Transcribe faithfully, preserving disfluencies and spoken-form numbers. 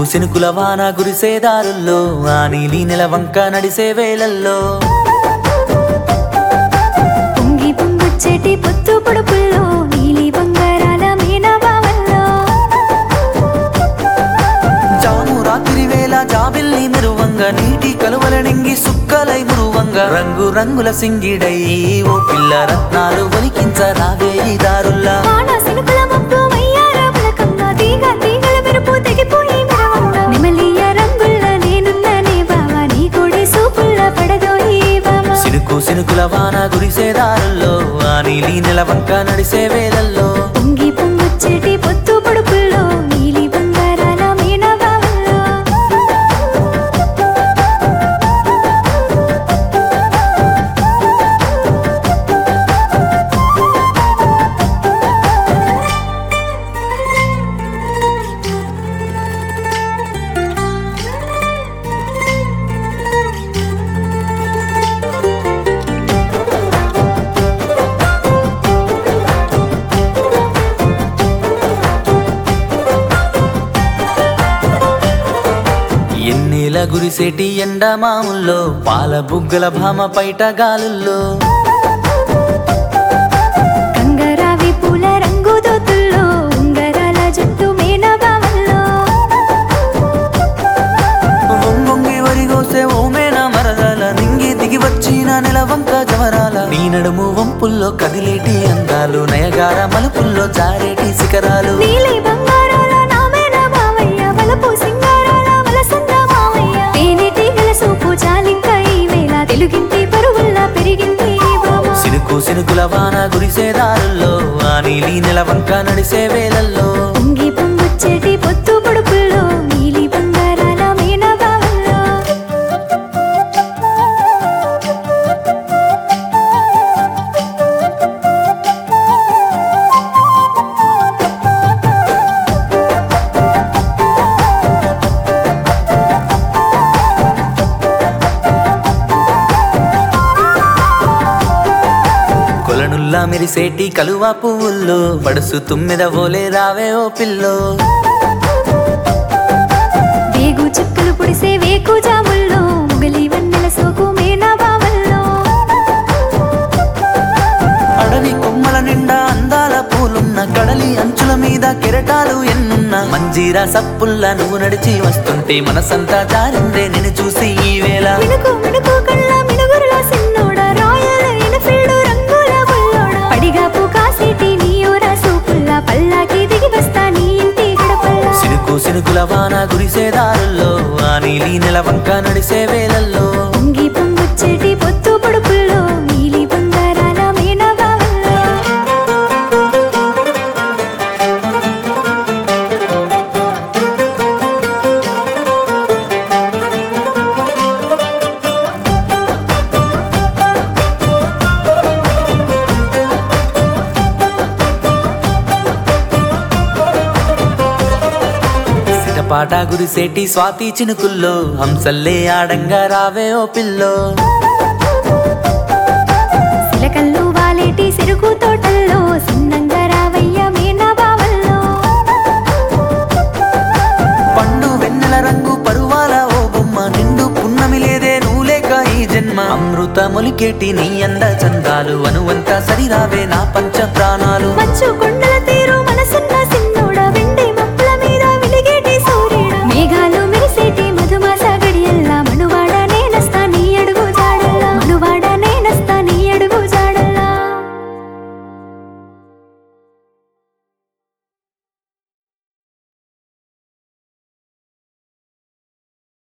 సినుకుల వాన గురిసే దారుల్లో ఆ నీలి నెలవంక నడిసే వేళల్లో పొంగి పొంగుచ్చేటి పొత్తు పొడుపుల్లో నీలి బంగారాల మీనబావల్లో జాము రాత్రి వేళ జాబిల్లి మెరువంగ నీటి కలువల నింగి సుక్కలై మురువంగ రంగు రంగుల సింగిడై ఓ పిల్ల రత్నాలు ఒలికించరావే ఈ దారుల్లా వాన సినుకుల మబ్బు వయ్యార పులకంగ తీగ తీగల మెరుపు తెగిపోయి మెరవంగ నిమలియ రంగుల్ల నేనున్ననే బావా నీ కొడి సూపుల్ల పడదోయి బావా సినుకు సినుకుల వాన గురిసే దారుల్లో ఆ నీలి నెలవంక నడిసే వేళల్లో పొంగి పొంగుచ్చేటి పొత్తు పొడుపుల్లో నీలి బంగారాల మీనబావల్లో ఎన్నేల గురిసేటి ఎండమాముల్లో పాల బుగ్గల భామ పైట గాలుల్లో కంగరావి పూల రంగు దోతుల్లో ఉంగరాల జుట్టు మీనబావల్లో వంగొంగి వరిగోసే ఓమేన మరదల నింగి దిగి వచ్చిన నెలవంక జవరాల నీ నడుము వంపుల్లో కదిలేటి అందాలు నయగార మలుపుల్లో జారేటి శిఖరాలు నీలి బంగారాల నామేన మావయ్య వలపు సింగారాల వలసంద మావయ్య తేనెటి గలసూపు చాలింక ఈ వేళ తెలుగింటి పరువుల్లా పెరిగింది ఈ భామ సినుకు సినుకుల వాన గురిసే దారుల్లో ఆ నీలి నెలవంక నడిసే వేళల్లో పొంగి పొంగుచ్చేటి పొత్తు పొడుపుల్లో నీలి బంగారాల మీనబావల్లో కొలనుల్లా మెరిసేటి కలువ పువ్వుల్లో పడుసు తుమ్మెద ఓలే రావే ఓ పిల్లో వేగు చుక్కలు పొడిసే వేకు జాముల్లో ముగలి వన్నెల సోకు మీనబావల్లో అడవి కొమ్మల నిండా అందాల పూలున్న కడలి అంచుల మీద కెరటాలు ఎన్నున్న మంజీరా సప్పుల్లా నువ్వు నడిచి వస్తుంటే మనసంతా జారిందే నిన్ను చూసి ఈ వేళ మినుకు మినుకు కళ్ళ మినుగురుల సిన్నోడ రాయల్ ఎన్ఫీల్డ్ రంగుల బుల్లోడ పడిగాపు కాసేటి నీ ఊర సూపుల్ల పల్లాకి దిగి వస్తా నీ ఇంటి గడపల్ల సినుకు సినుకుల వాన గురిసే దారుల్లో ఆ నీలి నెలవంక నడిసే వేళల్లో పొంగి పొంగుచ్చేటి పొత్తు పొడుపుల్లో నీలి బంగారాల మీనబావల్లో సిటపాట గురిసేటి స్వాతి చినుకుల్లో హంసల్లే ఆడంగా రావే ఓ పిల్లో సిలకల్లు వాలేటి సిరుకు తోటల్లో సిన్నంగా రావయ్య మీనబావల్లో పండు వెన్నెల రంగు పరువాల ఓ బొమ్మ నిండు పున్నమి లేదే నువ్వు లేక ఈ జన్మ అమృత మొలికేటి నీ అంద చందాలు అనువంత సరిరావే నా పంచ ప్రాణాలు మంచు కొండల